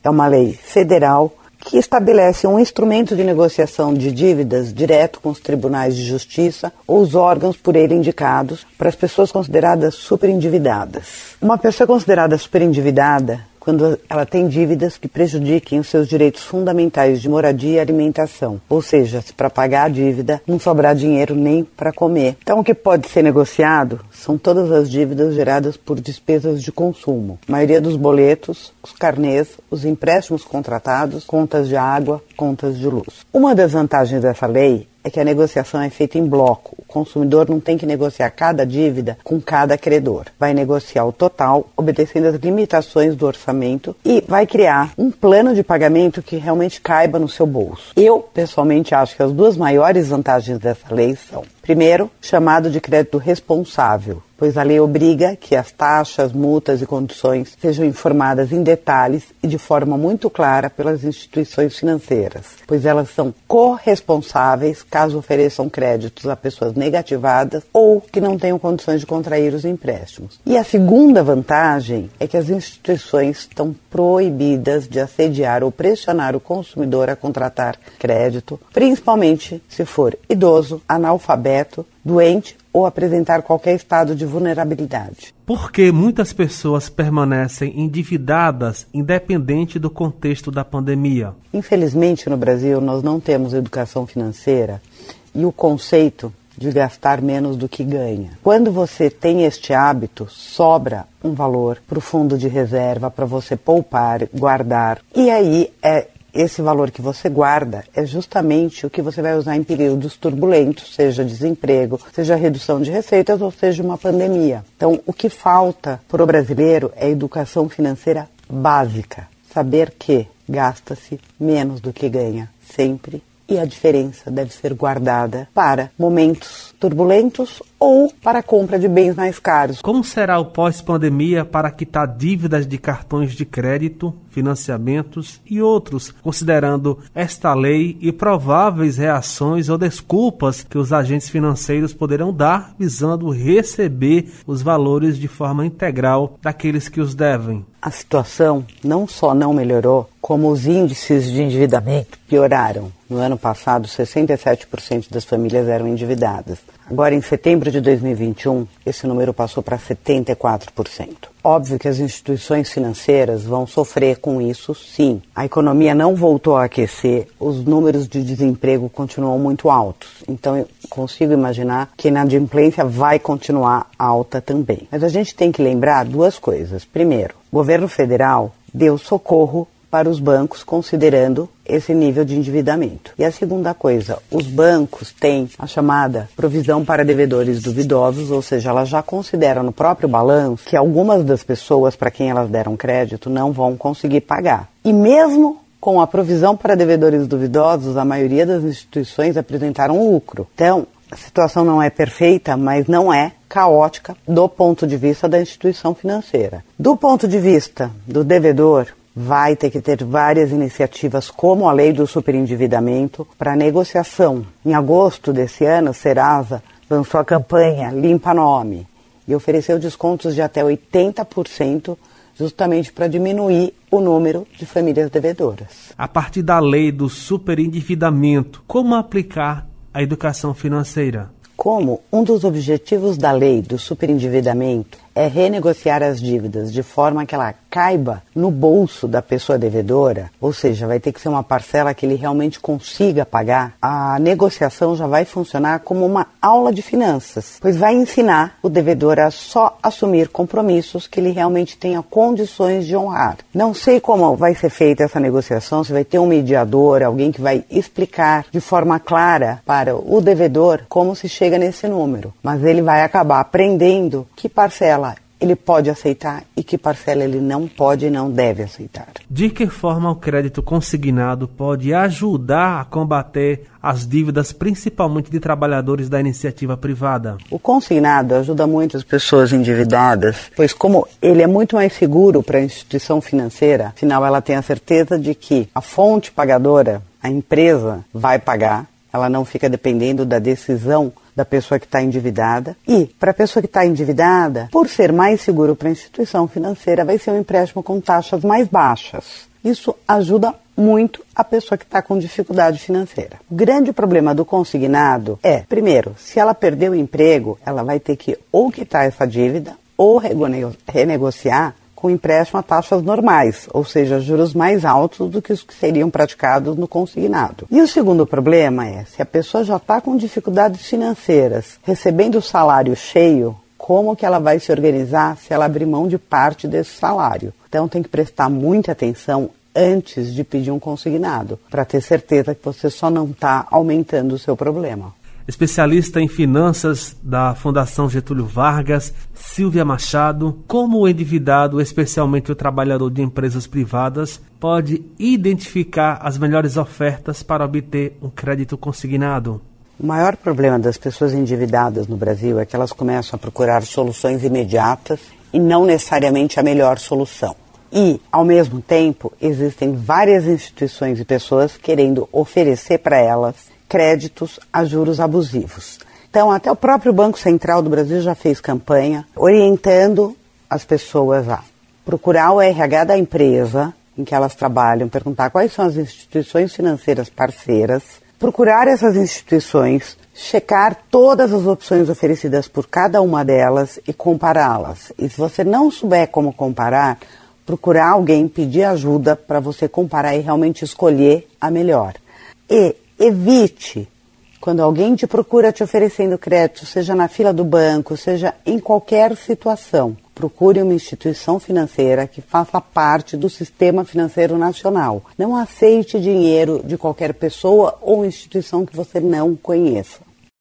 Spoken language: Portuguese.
é uma lei federal que estabelece um instrumento de negociação de dívidas direto com os tribunais de justiça ou os órgãos por ele indicados para as pessoas consideradas superendividadas. Uma pessoa considerada superendividada quando ela tem dívidas que prejudiquem os seus direitos fundamentais de moradia e alimentação. Ou seja, se para pagar a dívida não sobrar dinheiro nem para comer. Então, o que pode ser negociado são todas as dívidas geradas por despesas de consumo. A maioria dos boletos, os carnês, os empréstimos contratados, contas de água, contas de luz. Uma das vantagens dessa lei é que a negociação é feita em bloco. O consumidor não tem que negociar cada dívida com cada credor. Vai negociar o total, obedecendo às limitações do orçamento e vai criar um plano de pagamento que realmente caiba no seu bolso. Eu, pessoalmente, acho que as duas maiores vantagens dessa lei são: primeiro, chamado de crédito responsável, pois a lei obriga que as taxas, multas e condições sejam informadas em detalhes e de forma muito clara pelas instituições financeiras, pois elas são corresponsáveis caso ofereçam créditos a pessoas negativadas ou que não tenham condições de contrair os empréstimos. E a segunda vantagem é que as instituições estão proibidas de assediar ou pressionar o consumidor a contratar crédito, principalmente se for idoso, analfabeto, doente ou apresentar qualquer estado de vulnerabilidade. Por que muitas pessoas permanecem endividadas independente do contexto da pandemia? Infelizmente, no Brasil, nós não temos educação financeira e o conceito de gastar menos do que ganha. Quando você tem este hábito, sobra um valor para o fundo de reserva, para você poupar, guardar. E aí, esse valor que você guarda é justamente o que você vai usar em períodos turbulentos, seja desemprego, seja redução de receitas ou seja uma pandemia. Então, o que falta para o brasileiro é educação financeira básica. Saber que gasta-se menos do que ganha, sempre. E a diferença deve ser guardada para momentos turbulentos ou para a compra de bens mais caros. Como será o pós-pandemia para quitar dívidas de cartões de crédito, financiamentos e outros, considerando esta lei e prováveis reações ou desculpas que os agentes financeiros poderão dar visando receber os valores de forma integral daqueles que os devem? A situação não só não melhorou, como os índices de endividamento pioraram. No ano passado, 67% das famílias eram endividadas. Agora, em setembro de 2021, esse número passou para 74%. Óbvio que as instituições financeiras vão sofrer com isso, sim. A economia não voltou a aquecer, os números de desemprego continuam muito altos. Então, eu consigo imaginar que a inadimplência vai continuar alta também. Mas a gente tem que lembrar duas coisas. Primeiro, o governo federal deu socorro para os bancos, considerando esse nível de endividamento. E a segunda coisa, os bancos têm a chamada provisão para devedores duvidosos, ou seja, elas já consideram no próprio balanço que algumas das pessoas para quem elas deram crédito não vão conseguir pagar. E mesmo com a provisão para devedores duvidosos, a maioria das instituições apresentaram lucro. Então, a situação não é perfeita, mas não é caótica do ponto de vista da instituição financeira. Do ponto de vista do devedor, vai ter que ter várias iniciativas, como a lei do superendividamento, para negociação. Em agosto desse ano, o Serasa lançou a campanha Limpa Nome e ofereceu descontos de até 80%, justamente para diminuir o número de famílias devedoras. A partir da lei do superendividamento, como aplicar a educação financeira? Como um dos objetivos da lei do superendividamento é renegociar as dívidas de forma que ela caiba no bolso da pessoa devedora, ou seja, vai ter que ser uma parcela que ele realmente consiga pagar, a negociação já vai funcionar como uma aula de finanças, pois vai ensinar o devedor a só assumir compromissos que ele realmente tenha condições de honrar. Não sei como vai ser feita essa negociação, se vai ter um mediador, alguém que vai explicar de forma clara para o devedor como se chega nesse número, mas ele vai acabar aprendendo que parcela ele pode aceitar e que parcela ele não pode e não deve aceitar. De que forma o crédito consignado pode ajudar a combater as dívidas, principalmente de trabalhadores da iniciativa privada? O consignado ajuda muito as pessoas endividadas, pois como ele é muito mais seguro para a instituição financeira, afinal ela tem a certeza de que a fonte pagadora, a empresa, vai pagar, ela não fica dependendo da decisão da pessoa que está endividada. E, para a pessoa que está endividada, por ser mais seguro para a instituição financeira, vai ser um empréstimo com taxas mais baixas. Isso ajuda muito a pessoa que está com dificuldade financeira. O grande problema do consignado é, primeiro, se ela perder o emprego, ela vai ter que ou quitar essa dívida ou renegociar com empréstimo a taxas normais, ou seja, juros mais altos do que os que seriam praticados no consignado. E o segundo problema é, se a pessoa já está com dificuldades financeiras, recebendo o salário cheio, como que ela vai se organizar se ela abrir mão de parte desse salário? Então tem que prestar muita atenção antes de pedir um consignado, para ter certeza que você só não está aumentando o seu problema. Especialista em finanças da Fundação Getúlio Vargas, Silvia Machado, como o endividado, especialmente o trabalhador de empresas privadas, pode identificar as melhores ofertas para obter um crédito consignado? O maior problema das pessoas endividadas no Brasil é que elas começam a procurar soluções imediatas e não necessariamente a melhor solução. E, ao mesmo tempo, existem várias instituições e pessoas querendo oferecer para elas créditos a juros abusivos. Então, até o próprio Banco Central do Brasil já fez campanha orientando as pessoas a procurar o RH da empresa em que elas trabalham, perguntar quais são as instituições financeiras parceiras, procurar essas instituições, checar todas as opções oferecidas por cada uma delas e compará-las. E se você não souber como comparar, procurar alguém, pedir ajuda para você comparar e realmente escolher a melhor. E evite, quando alguém te procura te oferecendo crédito, seja na fila do banco, seja em qualquer situação, procure uma instituição financeira que faça parte do sistema financeiro nacional. Não aceite dinheiro de qualquer pessoa ou instituição que você não conheça.